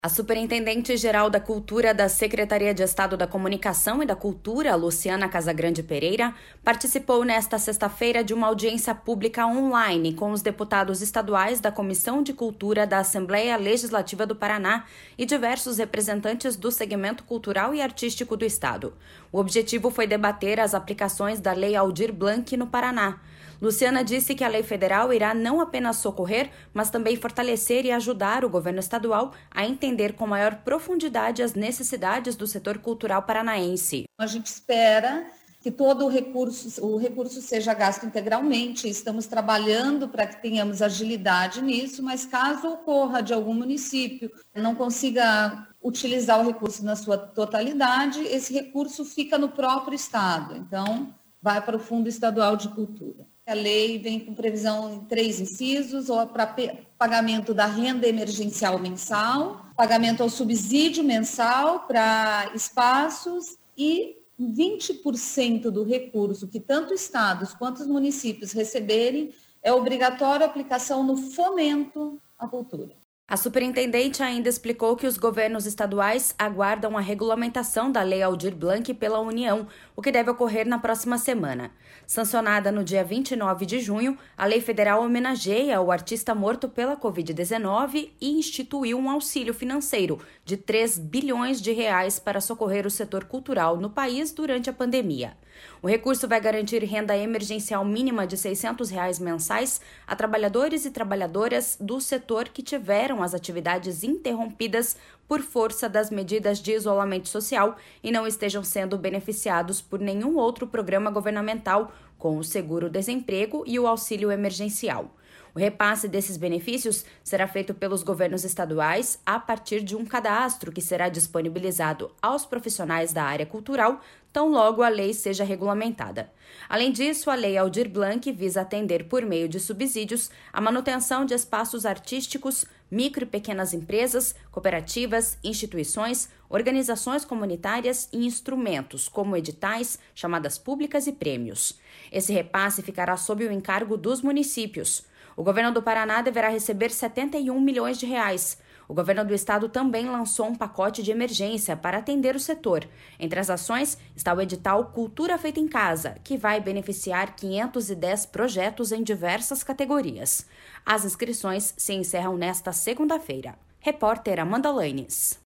A Superintendente-Geral da Cultura da Secretaria de Estado da Comunicação e da Cultura, Luciana Casagrande Pereira, participou nesta sexta-feira de uma audiência pública online com os deputados estaduais da Comissão de Cultura da Assembleia Legislativa do Paraná e diversos representantes do segmento cultural e artístico do Estado. O objetivo foi debater as aplicações da Lei Aldir Blanc no Paraná. Luciana disse que a lei federal irá não apenas socorrer, mas também fortalecer e ajudar o governo estadual a entender com maior profundidade as necessidades do setor cultural paranaense. A gente espera que todo o recurso seja gasto integralmente. Estamos trabalhando para que tenhamos agilidade nisso, mas caso ocorra de algum município não consiga utilizar o recurso na sua totalidade, esse recurso fica no próprio estado. Então, vai para o Fundo Estadual de Cultura. A lei vem com previsão em 3 incisos, ou para pagamento da renda emergencial mensal, pagamento ao subsídio mensal para espaços e 20% do recurso que tanto estados quanto os municípios receberem é obrigatório a aplicação no fomento à cultura. A superintendente ainda explicou que os governos estaduais aguardam a regulamentação da Lei Aldir Blanc pela União, o que deve ocorrer na próxima semana. Sancionada no dia 29 de junho, a lei federal homenageia o artista morto pela Covid-19 e instituiu um auxílio financeiro de R$ 3 bilhões para socorrer o setor cultural no país durante a pandemia. O recurso vai garantir renda emergencial mínima de R$ 600 mensais a trabalhadores e trabalhadoras do setor que tiveram as atividades interrompidas por força das medidas de isolamento social e não estejam sendo beneficiados por nenhum outro programa governamental, como o seguro-desemprego e o auxílio emergencial. O repasse desses benefícios será feito pelos governos estaduais a partir de um cadastro que será disponibilizado aos profissionais da área cultural, tão logo a lei seja regulamentada. Além disso, a Lei Aldir Blanc visa atender, por meio de subsídios, a manutenção de espaços artísticos, micro e pequenas empresas, cooperativas, instituições, organizações comunitárias e instrumentos, como editais, chamadas públicas e prêmios. Esse repasse ficará sob o encargo dos municípios. O governo do Paraná deverá receber R$ 71 milhões. O governo do estado também lançou um pacote de emergência para atender o setor. Entre as ações está o edital Cultura Feita em Casa, que vai beneficiar 510 projetos em diversas categorias. As inscrições se encerram nesta segunda-feira. Repórter Amanda Lanes.